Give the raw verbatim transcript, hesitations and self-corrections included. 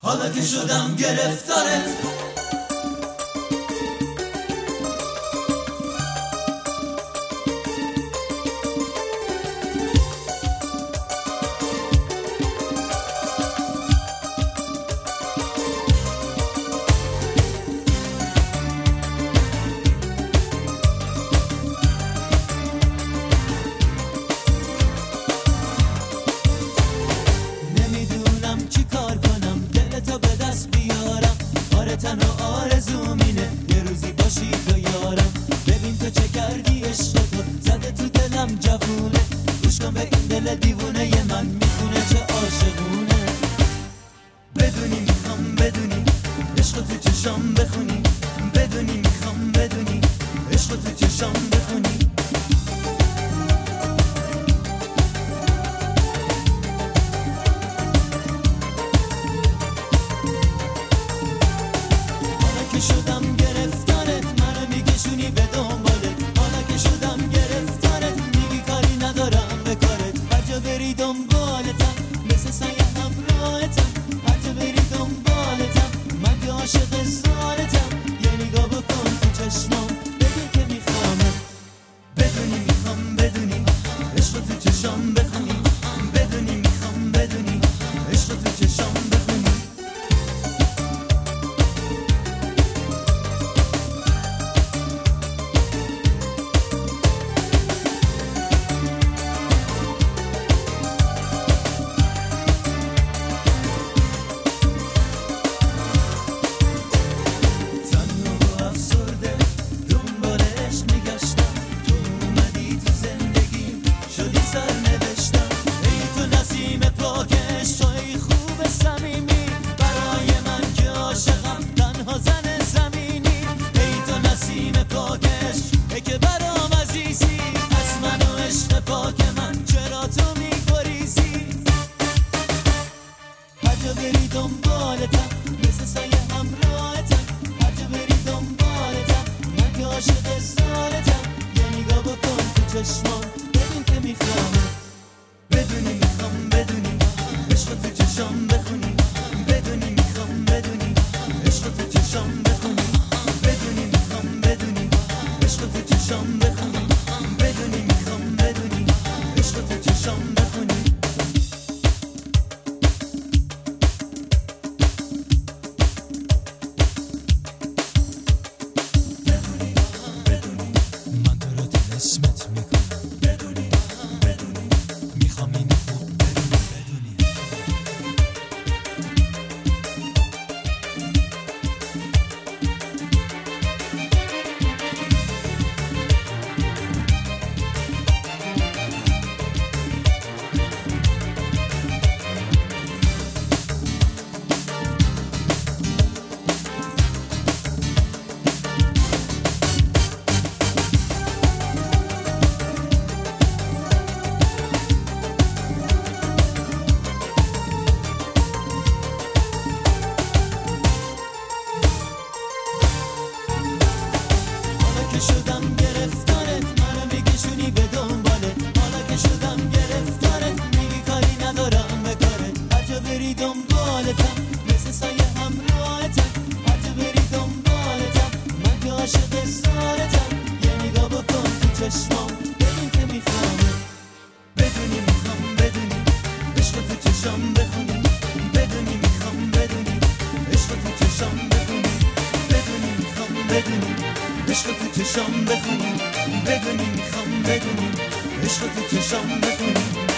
حالا که شدم گرفتارت. تنها آرزوم اینه یه روزی باشی تو یارم. ببین تو چه کردی، عشق تو زده تو دلم جوونه. گوش کن به این دل دیوونه ی من، میخونه چه عاشقونه. بدونی میخوام بدونی عشق تو چشام بخونی. بدونی میخوام بدونی عشق تو چشام بخونی. شدم گرفتارت، منو میکشونی به دنبالت. حالا که شدم گرفتارت، میگی کاری ندارم به کارت. هر جا بری دنبالتم، مثل سایه همراهتم. هر جا بری دنبالتم، من که عاشق زارتم. یه نگاه بکن تو چشمام، بگو که میخوامت. بدونی میخوام بدونی عشق تو چشام بخونی. بدونی میخوام بدونی عشق تو چشام بخونی. بری دنبالتم، مثل سایه همراهتم. هر جا بری دنبالتم، من که عاشق زارتم. یه نگاه بکن تو چشمام، ببین که میخوامت. بدونی میخوام بدونی عشق تو چشام بخونی. بدونی میخوام بدونی عشق تو چشام بخونی. بدونی میخوام بدونی عشق تو چشام بخونی. بدونی میخوام بدونی عشق تو چشام بخونی. اسمت میکنم بدونی بدونی میخوام این خوب بدونی بدونی. شدم گرفتارت، منو میکشونی به دنبالت. حالا که شدم گرفتارت، میگی کاری ندارم به کارت. هر جا بری دنبالتم، مثل سایه همراهتم. هر جا بری دنبالتم، من که عاشق زارتم. یه نگاه بکن تو چشمام، ببین که میخوامت. بدونی میخوام بدونی عشق تو چشام بخونی. بدونی میخوام بدونی عشق تو چشام بخونی. بدونی میخوام بدونی عشق تو چشام بخونی. بدونی میخوام بدونی عشق تو چشام بخونی.